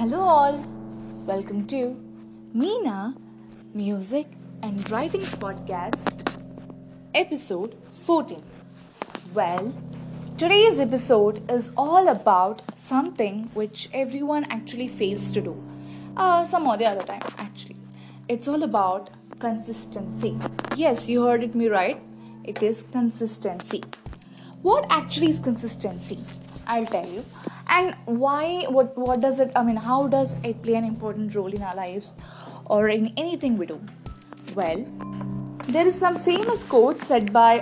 Hello all, welcome to Meena Music and Writings Podcast, episode 14. Well, today's episode is all about something which everyone actually fails to do. Some or the other time actually. It's all about consistency. Yes, you heard it me right. It is consistency. What actually is consistency? I'll tell you. And why, what does it, how does it play an important role in our lives or in anything we do? Well, there is some famous quote said by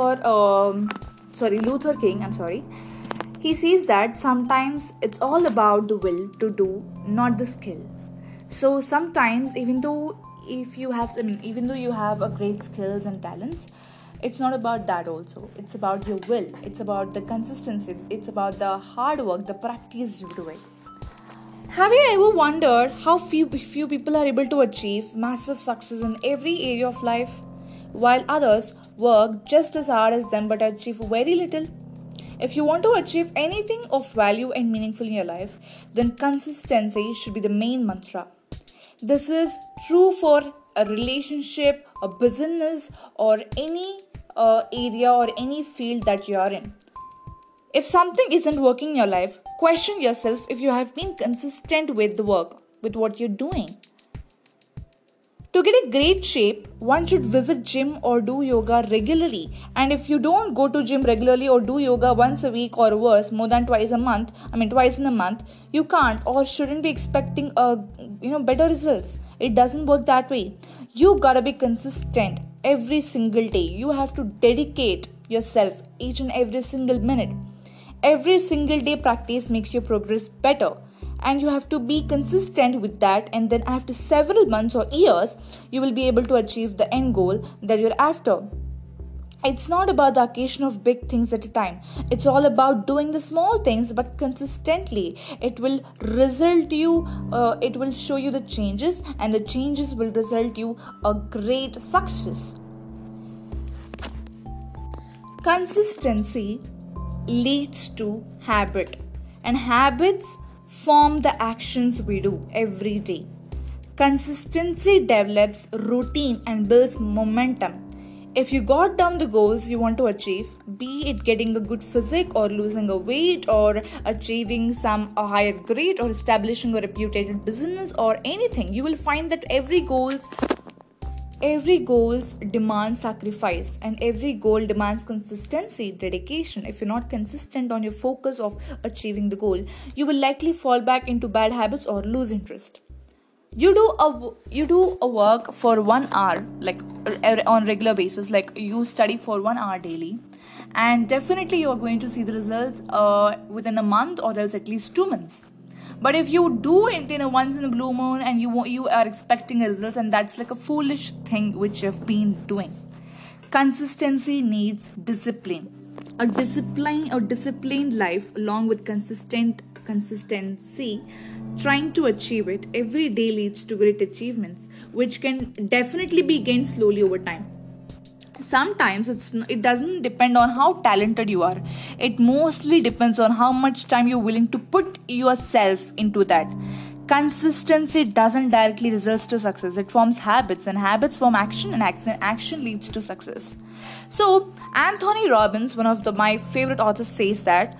Luther King, He says that sometimes it's all about the will to do, not the skill. So sometimes even though you have a great skills and talents, it's not about that also. It's about your will. It's about the consistency. It's about the hard work, the practice you do it. Have you ever wondered how few people are able to achieve massive success in every area of life, while others work just as hard as them but achieve very little? If you want to achieve anything of value and meaningful in your life, then consistency should be the main mantra. This is true for a relationship, a business, or any area or any field that you are in. If something isn't working in your life, question yourself if you have been consistent with the work, with what you're doing. To get a great shape, one should visit gym or do yoga regularly. And if you don't go to gym regularly or do yoga once a week or worse, more than twice in a month, you can't or shouldn't be expecting better results. It doesn't work that way. You gotta be consistent every single day. You have to dedicate yourself each and every single minute. Every single day practice makes your progress better. And you have to be consistent with that, and then after several months or years, you will be able to achieve the end goal that you're after. It's not about the occasion of big things at a time. It's all about doing the small things but consistently. It will show you the changes, and the changes will result you a great success. Consistency leads to habit, and habits form the actions we do every day. Consistency develops routine and builds momentum. If you got down the goals you want to achieve, be it getting a good physique or losing a weight or achieving a higher grade or establishing a reputed business or anything, you will find that every goals demands sacrifice, and every goal demands consistency, dedication. If you're not consistent on your focus of achieving the goal, you will likely fall back into bad habits or lose interest. You do a work for 1 hour, like on regular basis, like you study for 1 hour daily, and definitely you are going to see the results within a month or else at least 2 months. But if you do it in a once in a blue moon and you are expecting a results, and that's like a foolish thing which you've been doing. Consistency needs discipline. A disciplined life along with consistency, trying to achieve it every day leads to great achievements, which can definitely be gained slowly over time. Sometimes it doesn't depend on how talented you are. It mostly depends on how much time you're willing to put yourself into that. Consistency doesn't directly result to success. It forms habits, and habits form action, and action leads to success. So Anthony Robbins, one of my favorite authors, says that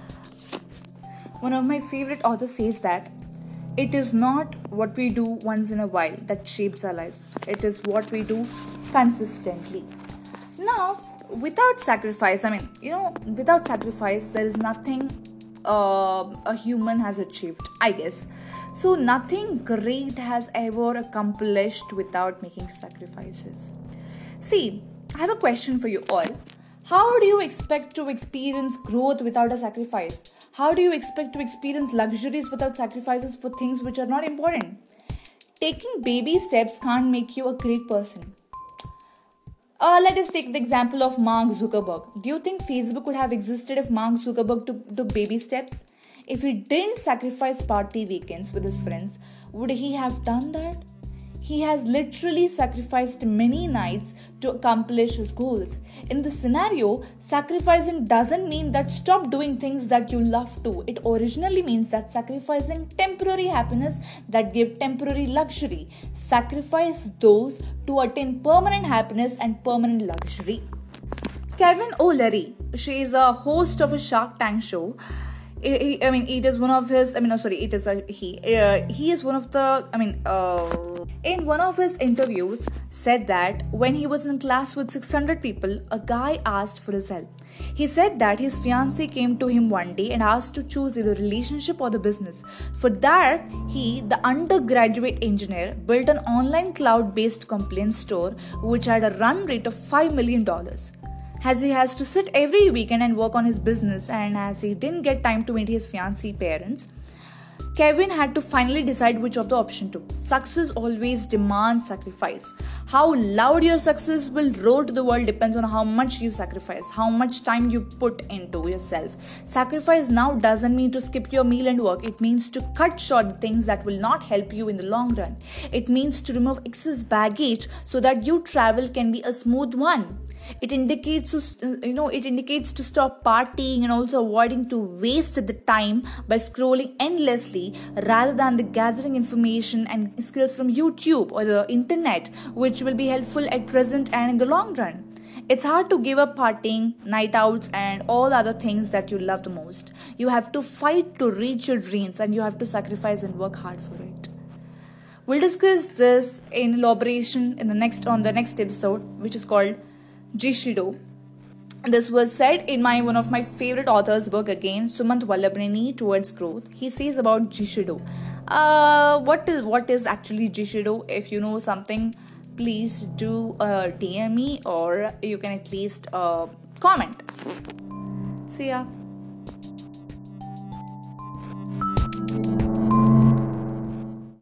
it is not what we do once in a while that shapes our lives. It is what we do consistently. Now, without sacrifice, there is nothing a human has achieved, I guess. So nothing great has ever accomplished without making sacrifices. See, I have a question for you all. How do you expect to experience growth without a sacrifice? How do you expect to experience luxuries without sacrifices for things which are not important? Taking baby steps can't make you a great person. Let us take the example of Mark Zuckerberg. Do you think Facebook would have existed if Mark Zuckerberg took baby steps? If he didn't sacrifice party weekends with his friends, would he have done that? He has literally sacrificed many nights to accomplish his goals. In this scenario, sacrificing doesn't mean that stop doing things that you love to. It originally means that sacrificing temporary happiness that give temporary luxury. Sacrifice those to attain permanent happiness and permanent luxury. Kevin O'Leary, she is a host of a Shark Tank show. It is one of his. It is a he. He is one of the. In one of his interviews, said that when he was in class with 600 people, a guy asked for his help. He said that his fiancée came to him one day and asked to choose either relationship or the business. For that, he, the undergraduate engineer, built an online cloud-based complaint store which had a run rate of $5 million. As he has to sit every weekend and work on his business, and as he didn't get time to meet his fiancée parents, Kevin had to finally decide which of the option to. Success always demands sacrifice. How loud your success will roar to the world depends on how much you sacrifice, how much time you put into yourself. Sacrifice now doesn't mean to skip your meal and work. It means to cut short the things that will not help you in the long run. It means to remove excess baggage so that your travel can be a smooth one. It indicates to stop partying and also avoiding to waste the time by scrolling endlessly rather than the gathering information and skills from YouTube or the internet, which will be helpful at present and in the long run. It's hard to give up partying, night outs, and all other things that you love the most. You have to fight to reach your dreams, and you have to sacrifice and work hard for it. We'll discuss this in elaboration on the next episode, which is called Jishido. This was said in one of my favorite authors' book again, Sumant Vallabhaneni Towards Growth. He says about Jishido. What is actually Jishido? If you know something, please do DM me, or you can at least comment. See ya.